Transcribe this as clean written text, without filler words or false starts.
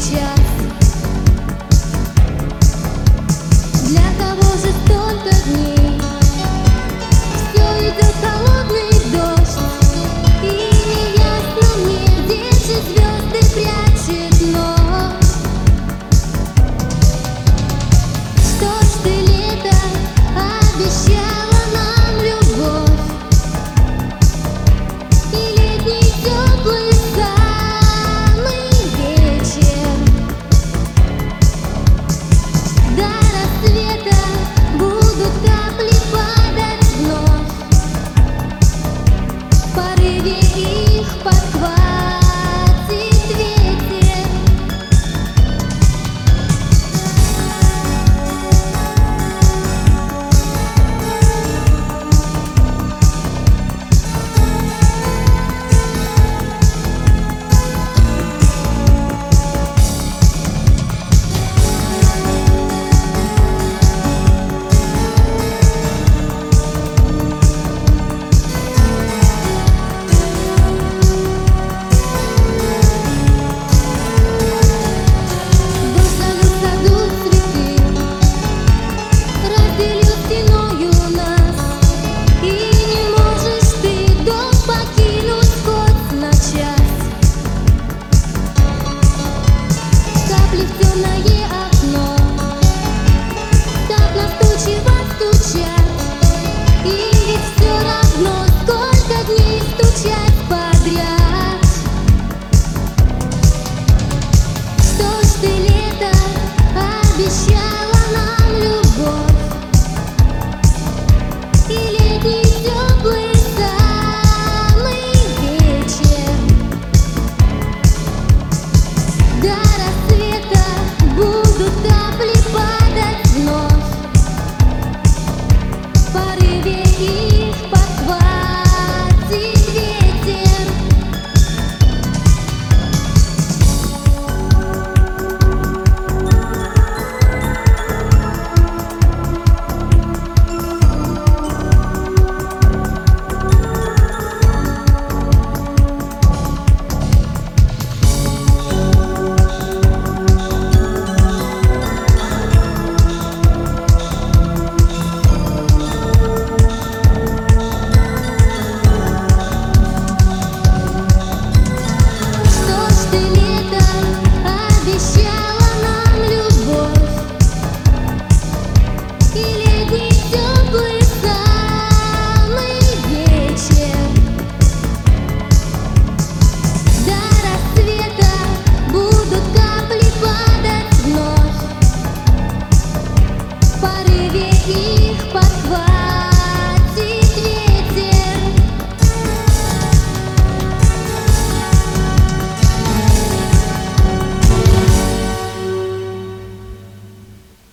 час. Для кого же столько дней? Все идет холодный дождь, и неясно мне, где же звезды прячет ночь. Что ж ты, лето, обещала нам любовь, и летний теплый самый вечер. До рассвета будут капли падать вновь, в порыве их подхватит ветер. Обещала нам любовь, и летний теплый самый вечер. До рассвета